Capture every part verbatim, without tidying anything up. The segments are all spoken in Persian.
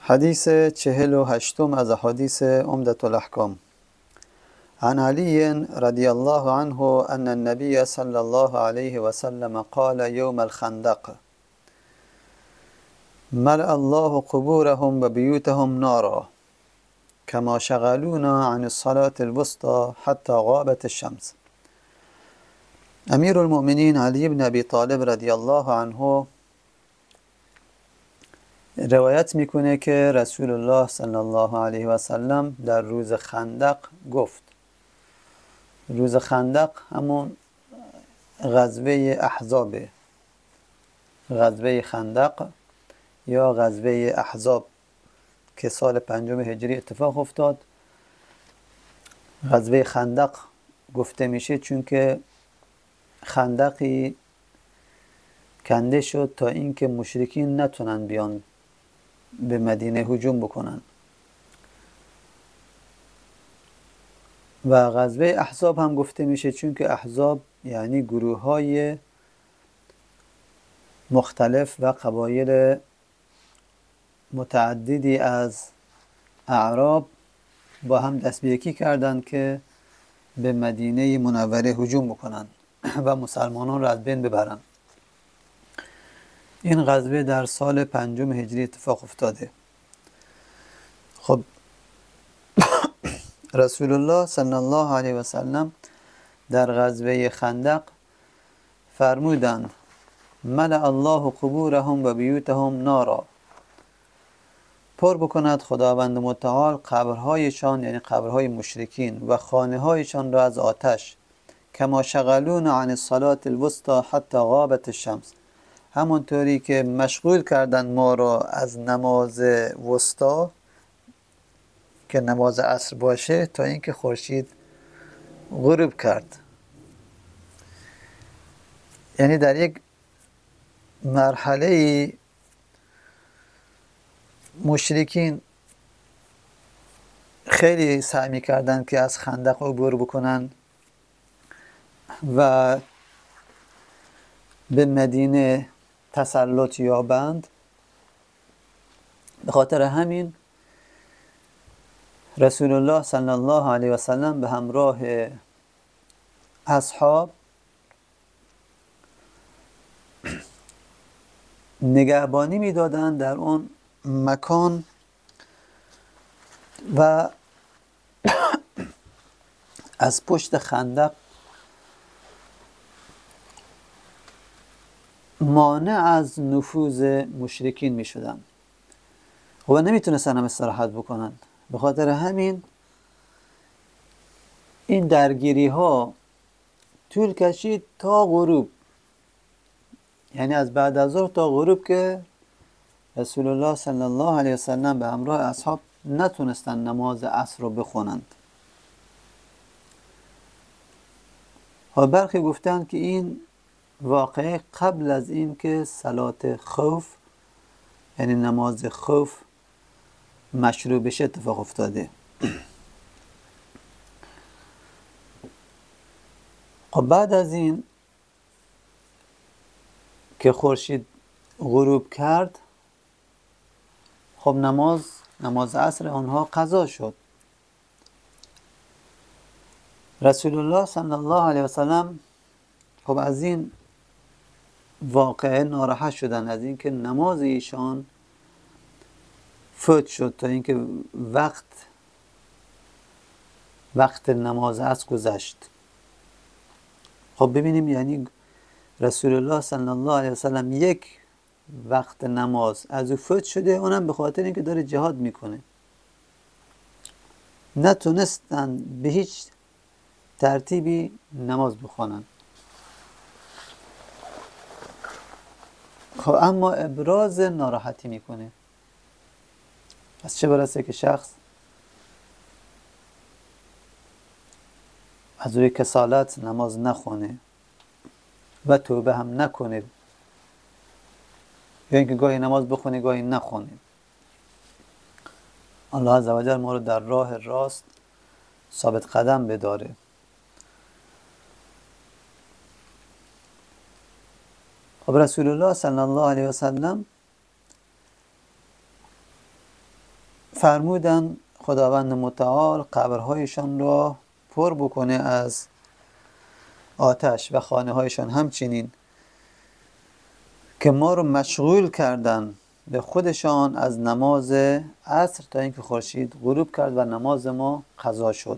حديث چهل و هشتم از حديث عمدة الأحكام. عن علي رضي الله عنه أن النبي صلى الله عليه وسلم قال يوم الخندق: ملأ الله قبورهم وبيوتهم نارا كما شغلونا عن الصلاة الوسطى حتى غابت الشمس. امیر المؤمنین علی بن ابی طالب رضی الله عنه روایت میکنه که رسول الله صلی الله علیه و سلم در روز خندق گفت. روز خندق همون غزوه احزاب، غزوه خندق یا غزوه احزاب که سال پنجم هجری اتفاق افتاد. غزوه خندق گفته میشه چون که خندقی کنده شد تا اینکه مشرکین نتونن بیان به مدینه هجوم بکنن. و غزوه احزاب هم گفته میشه چون که احزاب یعنی گروه های مختلف و قبایل متعددی از اعراب با هم دست به یکی کردند که به مدینه منوره هجوم بکنن و مسلمانان را از بین ببرن. این غزوه در سال پنجم هجری اتفاق افتاده. خب رسول الله صلی الله علیه و سلم در غزوه خندق فرمودند: ملأ الله قبورهم و بیوتهم نارا، پر بکند خداوند متعال قبرهایشان یعنی قبرهای مشرکین و خانه هایشان را از آتش، کما شغلون عن الصلاة الوسطى حتی غابت الشمس، همونطوری که مشغول کردن ما را از نماز وسطا که نماز عصر باشه تا اینکه خورشید غروب کرد. یعنی در یک مرحله مشرکین خیلی سعی می‌کردن که از خندق عبور بکنن و به مدینه تسلط یابند. به خاطر همین رسول الله صلی الله علیه و سلم به همراه اصحاب نگهبانی میدادند در اون مکان و از پشت خندق مانع از نفوذ مشرکین می شدن و نمیتونستن هم استراحت بکنن. به خاطر همین این درگیری ها طول کشید تا غروب، یعنی از بعد از ظهر تا غروب که رسول الله صلی الله علیه وسلم به همراه اصحاب نتونستن نماز عصر رو بخونند. و برخی گفتند که این واقعه قبل از این که صلات خوف یعنی نماز خوف مشروع بشه اتفاق افتاده. خب بعد از این که خورشید غروب کرد، خب نماز نماز عصر آنها قضا شد. رسول الله صلی الله علیه و سلم خب از این واقعه ناراحت شدن، از اینکه نماز ایشان فوت شد تا اینکه وقت وقت نماز عصر گذشت. خب ببینیم یعنی رسول الله صلی الله علیه و سلم یک وقت نماز از او فوت شده، اونم به خاطر اینکه داره جهاد میکنه. نتونستن به هیچ ترتیبی نماز بخوانن. خب اما ابراز ناراحتی میکنه. پس چه برسه که شخص از روی کسالت نماز نخونه و توبه هم نکنه، یا اینکه گاهی نماز بخونه گاهی نخونه. الله عزوجل ما رو در راه راست ثابت قدم بداره. خب رسول الله صلی الله علیه و سلم فرمودن خداوند متعال قبرهایشان را پر بکنه از آتش و خانه هایشان همچنین که ما رو مشغول کردن به خودشان از نماز عصر تا اینکه خورشید غروب کرد و نماز ما قضا شد.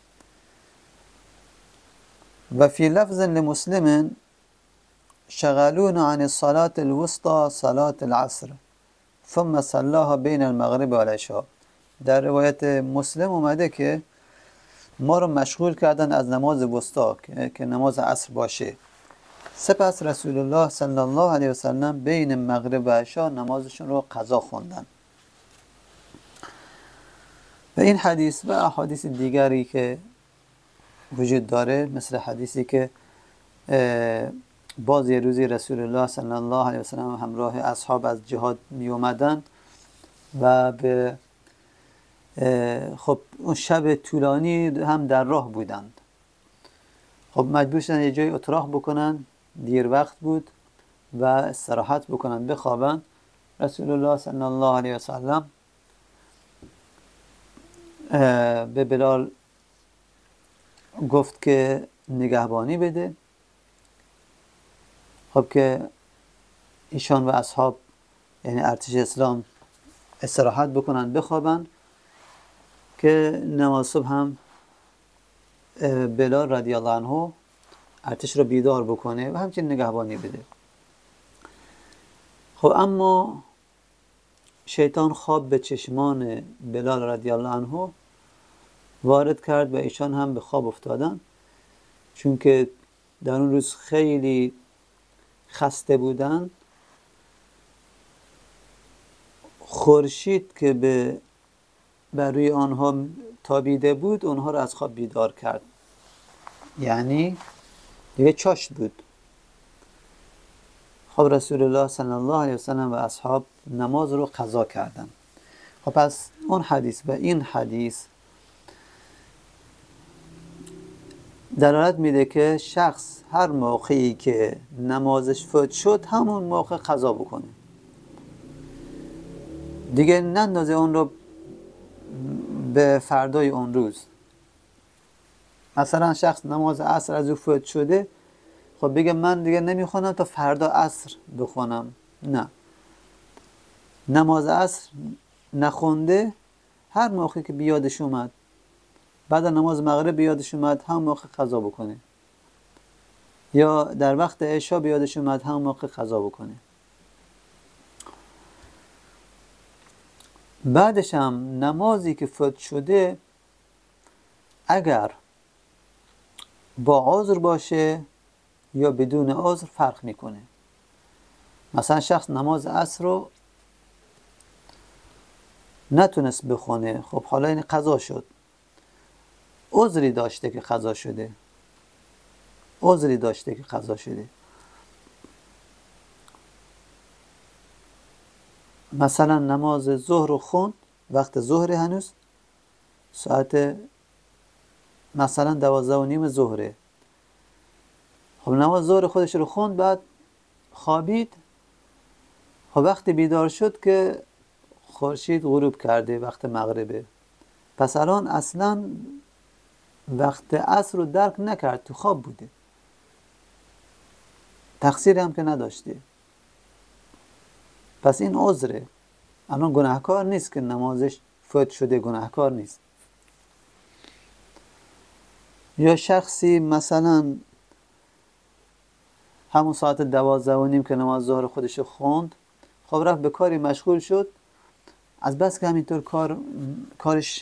و فی لفظ لمسلم شغلونا عن الصلاة الوسطى صلاة العصر ثم صلاها بین المغرب و العشاء. در روایت مسلم اومده که ما رو مشغول کردن از نماز وسطا که نماز عصر باشه، سپس رسول الله صلی الله علیه و سلم بین مغرب و عشا نمازشون رو قضا خوندن. و این حدیث و احادیث دیگری که وجود داره، مثل حدیثی که باز یه روزی رسول الله صلی الله علیه و سلم همراه اصحاب از جهاد می اومدن و به خب اون شب طولانی هم در راه بودند. خب مجبور شدن یه جای اتراق بکنن، دیر وقت بود و استراحت بکنن، بخوابن. رسول الله صلی الله علیه و سلم به بلال گفت که نگهبانی بده. خب که ایشان و اصحاب یعنی ارتش اسلام استراحت بکنن، بخوابن که نماز صبح هم بلال رضی الله عنه ارتش رو بیدار بکنه و همچنین نگهبانی بده. خب اما شیطان خواب به چشمان بلال رضی الله عنه وارد کرد و ایشان هم به خواب افتادن، چون که در اون روز خیلی خسته بودن. خورشید که به بر روی آنها تابیده بود اونها رو از خواب بیدار کرد، یعنی دیگه چاشت بود. خب رسول الله صلی الله علیه و سلم و اصحاب نماز رو قضا کردن. خب پس اون حدیث و این حدیث دلالت میده که شخص هر موقعی که نمازش فوت شد همون موقع قضا بکنه، دیگه نندازه اون رو به فردای اون روز. مثلا شخص نماز عصر از او فوت شده، خب بگه من دیگه نمیخونم تا فردا عصر بخونم. نه، نماز عصر نخونده، هر موقعی که بیادش اومد، بعد نماز مغرب بیادش اومد، هم موقع قضا بکنه، یا در وقت عشا بیادش اومد، هم موقع قضا بکنه. بعدش هم نمازی که فوت شده اگر با عذر باشه یا بدون عذر فرق میکنه. مثلا شخص نماز عصر رو نتونست بخونه، خب حالا این قضا شد، عذری داشته که قضا شده، عذری داشته که قضا شده. مثلا نماز ظهر رو خوند، وقت ظهر هنوز ساعت مثلا دوازده و نیم ظهره. خب نماز ظهر خودش رو خوند، بعد خوابید. خب وقتی بیدار شد که خورشید غروب کرده، وقت مغربه. پس الان اصلا وقت عصر رو درک نکرد، تو خواب بوده، تقصیری هم که نداشته. پس این عذره، الان گناهکار نیست که نمازش فوت شده، گناهکار نیست. یا شخصی مثلا همون ساعت دوازده و نیم که نماز ظهر خودش خوند، خب رفت به کاری مشغول شد، از بس که همینطور کار کارش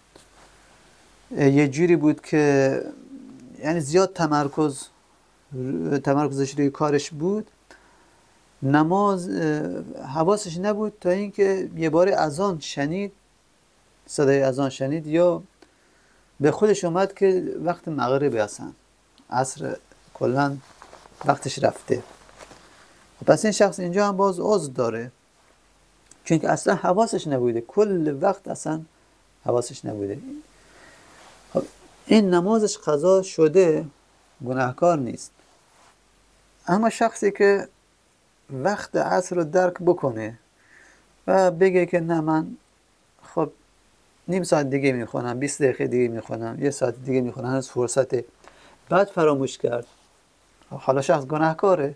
یه جوری بود که یعنی زیاد تمرکز تمرکزش روی کارش بود، نماز حواسش نبود تا اینکه یه بار اذان شنید، صدای اذان شنید، یا به خودش اومد که وقت مغربه، اصلا عصر کلا وقتش رفته. پس این شخص اینجا هم باز عذر داره، چون که اصلا حواسش نبوده، کل وقت اصلا حواسش نبوده. خب این نمازش قضا شده، گناهکار نیست. اما شخصی که وقت عصر رو درک بکنه و بگه که نه من خب نیم ساعت دیگه میخونم، بیست دقیقه دیگه میخونم، یه ساعت دیگه میخونم، هنوز فرصته. بعد فراموش کرد. حالا شخص گناهکاره.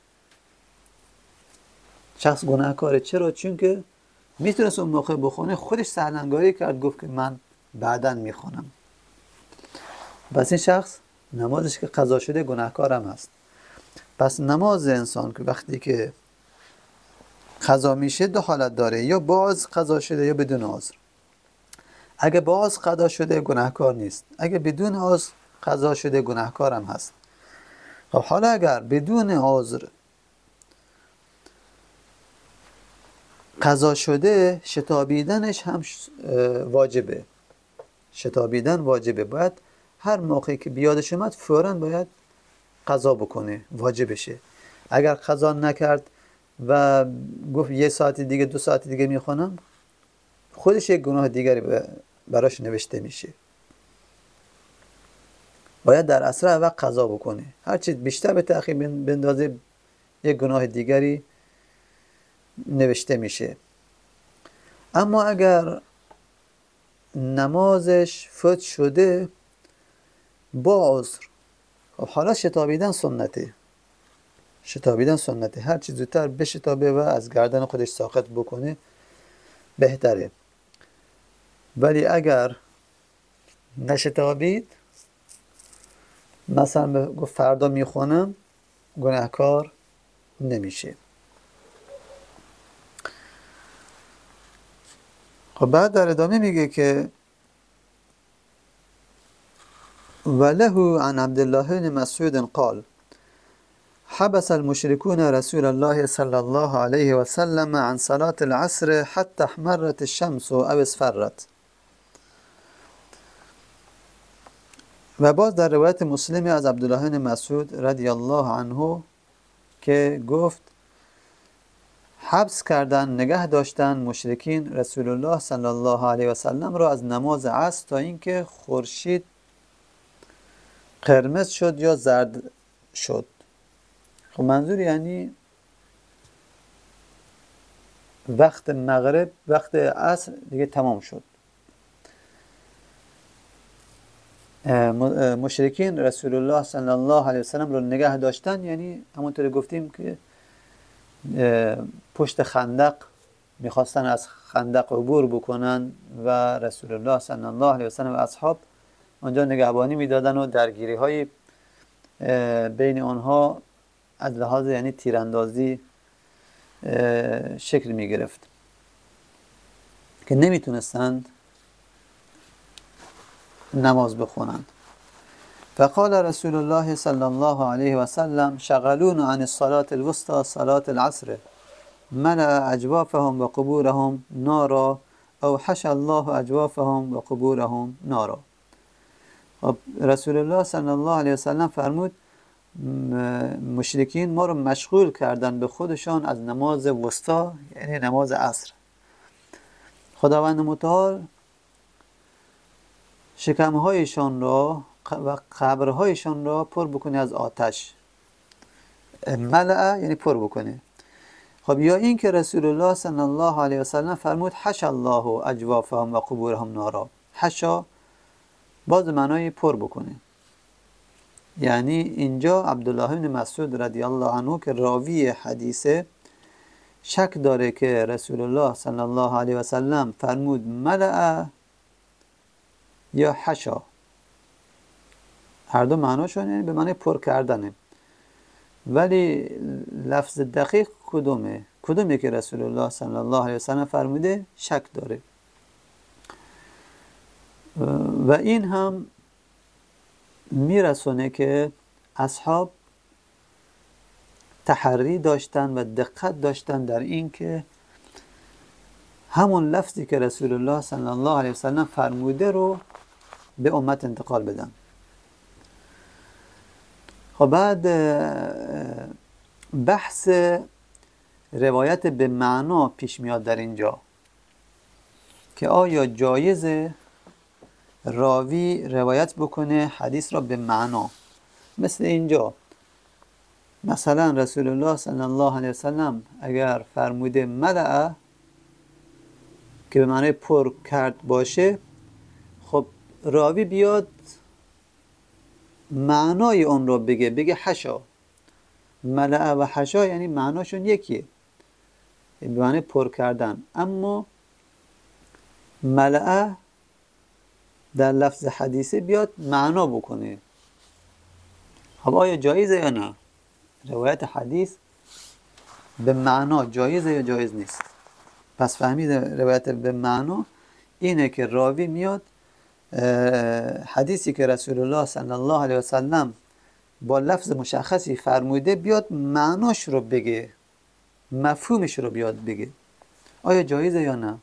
شخص گناهکاره. چرا؟ چون که میتونست اون موقع بخونه، خودش سهلنگاری کرد، گفت که من بعداً میخونم. پس این شخص نمازش که قضا شده گناهکارم هست. پس نماز انسان که وقتی که قضا میشه دو حالت داره، یا باز قضا شده یا بدون عذر. اگه باز قضا شده گناهکار نیست، اگه بدون عذر قضا شده گناهکارم هست. خب حالا اگر بدون عذر قضا شده، شتابیدنش هم واجبه. شتابیدن واجبه. باید هر موقعی که بیادش اومد فوراً باید قضا بکنه، واجبشه. اگر قضا نکرد و گفت یه ساعت دیگه دو ساعت دیگه میخونم، خودش یک گناه دیگری براش نوشته میشه. باید در اسرع وقت قضا بکنه. هرچی بیشتر به تأخیر بندازه یک گناه دیگری نوشته میشه. اما اگر نمازش فوت شده با عذر، خب حالا شتابیدن سنته. شتابیدن سنته. هر چی زودتر بشتابه و از گردن خودش ساقط بکنه بهتره. ولی اگر نشتابید، مثلا گفت فردا میخونم، گناهکار نمیشه. خب بعد در ادامه میگه که وله عن عبدالله بن مسعود قال حبس المشركون رسول الله صلى الله عليه وسلم عن صلاة العصر حتى احمرت الشمس او اصفرت. و باز در روایت مسلمی از عبدالله بن مسعود رضی الله عنه که گفت حبس کردن، نگه داشتن مشرکین رسول الله صلی الله علیه و سلم را از نماز عصر تا اینکه خورشید قرمز شد یا زرد شد. خب منظور یعنی وقت مغرب، وقت عصر دیگه تمام شد. مشرکین رسول الله صلی الله علیه و سلم رو نگه داشتن، یعنی همونطور گفتیم که پشت خندق میخواستن از خندق عبور بکنن و رسول الله صلی الله علیه و سلم و اصحاب اونجا نگهبانی میدادن و درگیری های بین آنها از لحاظ یعنی تیراندازی شکل میگرفت که نمیتونستند نماز بخونند. فقال رسول الله صلی الله علیه و سلم شغلون عن الصلاة الوسطى صلاة العصر ملأ اجوافهم و قبورهم نارا او حشى الله اجوافهم و قبورهم نارا. رسول الله صلی الله علیه و سلم فرمود مشرکین ما رو مشغول کردن به خودشان از نماز وسطا، یعنی نماز عصر. خداوند متعال شکمهایشان را و قبرهایشان را پر بکنه از آتش. ملأ یعنی پر بکنه. خب یا این که رسول الله صلی الله علیه و سلم فرمود حشى الله اجوافهم و قبورهم نارا. حشا باز معنای پر بکنه. یعنی اینجا عبدالله بن مسعود رضی الله عنه که راوی حدیثه شک داره که رسول الله صلی الله علیه و سلم فرمود ملأ یا حشا. هر دو معناشون یعنی به معنی پر کردنه، ولی لفظ دقیق کدومه کدومه که رسول الله صلی الله علیه و سلم فرموده شک داره. و این هم میرسونه که اصحاب تحری داشتن و دقت داشتن در این که همون لفظی که رسول الله صلی الله علیه و سلم فرموده رو به امت انتقال بدن. خب بعد بحث روایت به معنا پیش میاد در اینجا که آیا جایزه راوی روایت بکنه حدیث را به معنا، مثل اینجا مثلا رسول الله صلی الله علیه وسلم اگر فرموده ملأ که به معنای پر کرد باشه، خب راوی بیاد معنای اون رو بگه، بگه حشا. ملعه و حشا یعنی معناشون یکیه، به معنی پر کردن. اما ملعه در لفظ حدیثه بیاد معنا بکنه. خب آیا جایزه یا نه؟ روایت حدیث به معنا جایزه یا جایز نیست؟ پس فهمید روایت به معنا اینه که راوی میاد حدیثی که رسول الله صلی الله علیه و سلم با لفظ مشخصی فرموده بیاد معناش رو بگه، مفهومش رو بیاد بگه. آیا جایزه یا نه؟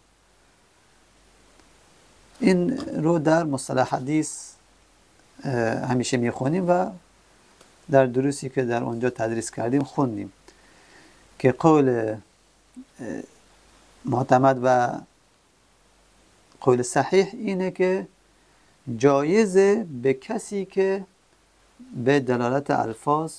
این رو در مصطلح حدیث همیشه میخونیم و در دروسی که در اونجا تدریس کردیم خوندیم که قول معتمد و قول صحیح اینه که جایزه به کسی که به دلالت الفاظ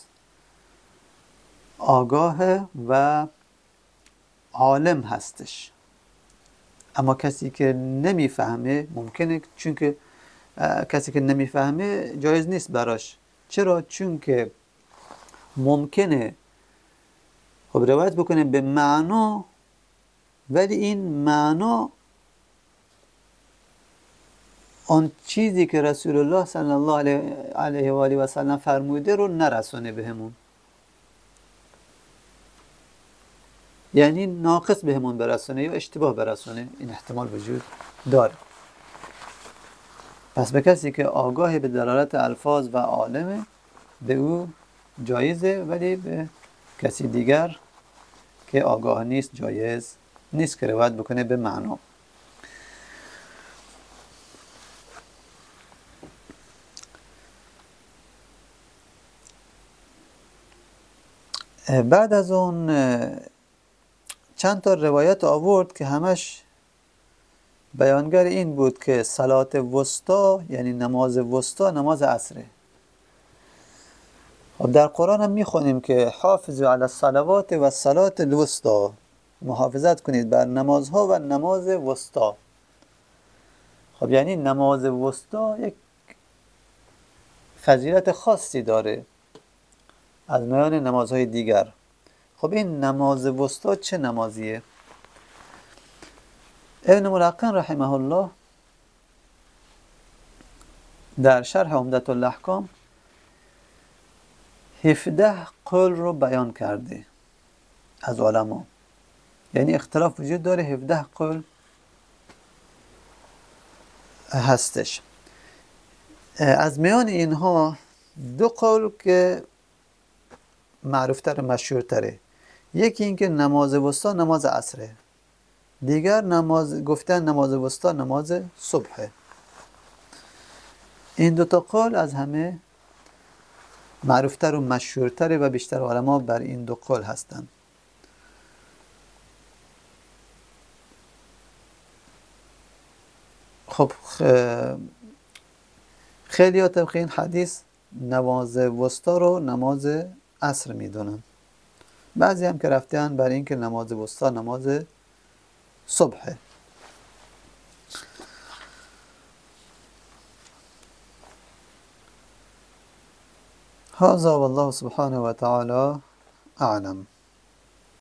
آگاه و عالم هستش. اما کسی که نمیفهمه ممکنه، چون که کسی که نمیفهمه جایز نیست براش. چرا؟ چون که ممکنه خب روایت بکنه به معنا، ولی این معنا آن چیزی که رسول الله صلی الله علیه و آله و سلم فرموده رو نرسونه بهمون، یعنی ناقص بهمون برسونه یا اشتباه برسونه. این احتمال وجود داره. پس به کسی که آگاه به دلالت الفاظ و عالمه به او جایزه، ولی به کسی دیگر که آگاه نیست جایز نیست که روایت بکنه به معنا. بعد از اون چند تا روایت آورد که همش بیانگر این بود که صلات وسطا یعنی نماز وسطا نماز عصره. خب در قرآن هم میخونیم که حافظوا علی الصلوات و الصلاة الوسطا، محافظت کنید بر نمازها و نماز وسطا. خب یعنی نماز وسطا یک فضیلت خاصی داره از میان نمازهای دیگر. خب این نماز وسطا چه نمازیه؟ ابن ملقن رحمه الله در شرح عمدة الاحکام هفده قول رو بیان کرده از علما. یعنی اختلاف وجود داره، هفده قول هستش. از میان اینها دو قول که معروفتر و مشهورتره. یکی این که نماز وسطا نماز عصره، دیگر نماز گفتن نماز وسطا نماز صبحه. این دوتا قول از همه معروفتر و مشهورتره و بیشتر علما بر این دو قول هستند. خب خیلی ها طبق این حدیث نماز وسطا رو نماز عصر میدونن، بعضی هم که رفتن بر این که نماز وسطا نماز صبحه. هذا والله سبحانه وتعالى أعلم.